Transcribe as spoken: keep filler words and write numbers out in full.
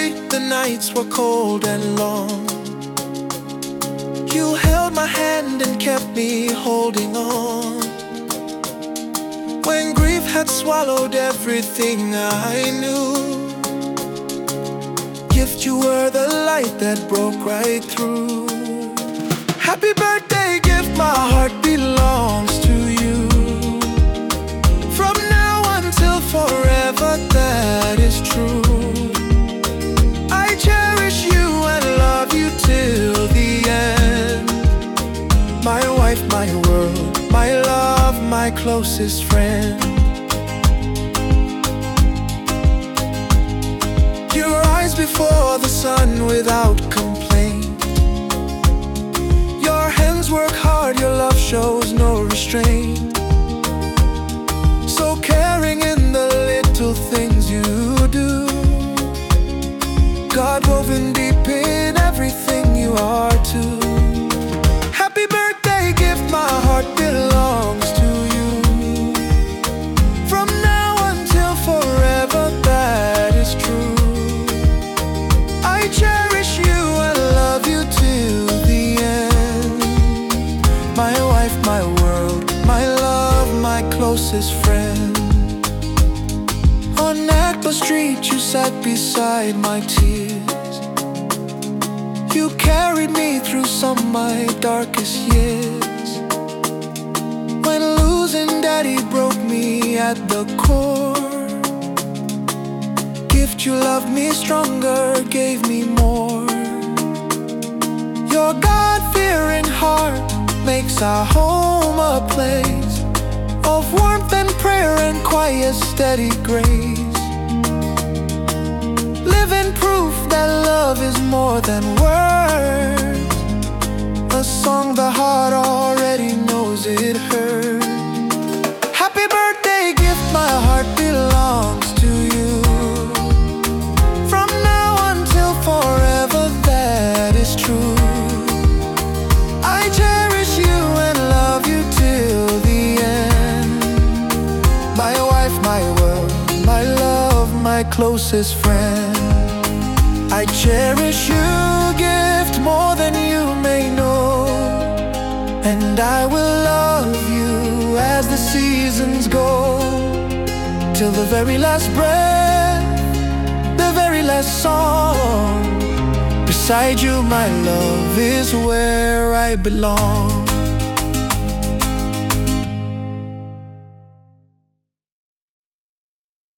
night the nights were cold and long. You held my hand and kept me holding on. When grief had swallowed everything I knew, gift, you were the light that broke right through. Happy birthday gift, my heart belongs to you. From now until forever, that is true. I cherish you and love you till the end. My wife, my world, my love, my closest friend. You rise before the sun without complaint. Your hands work hard, your love shows no restraint. So caring in the little things you do, God woven deep in everything you are too. Happy birthday gift, my heart belongs to you. From now until forever, that is true. I cherish you and love you till the end. My wife, my world, my love, my closest friend. On Akbar Street you sat beside my tears. You carried me through some of my darkest years. When losing daddy broke me at the core, gift, you loved me stronger, gave me more. Your God-fearing heart makes our home a place of warmth and prayer and quiet, steady grace. Living proof that love is more than words, a song the heart already knows it heard. Happy birthday gift, my heart belongs to you. From now until forever, that is true. I cherish you and love you till the end. My wife, my world, my love, my closest friend. I cherish you, gift, more than you may know. And I will love you as the seasons go, till the very last breath, the very last song. Beside you, my love, is where I belong.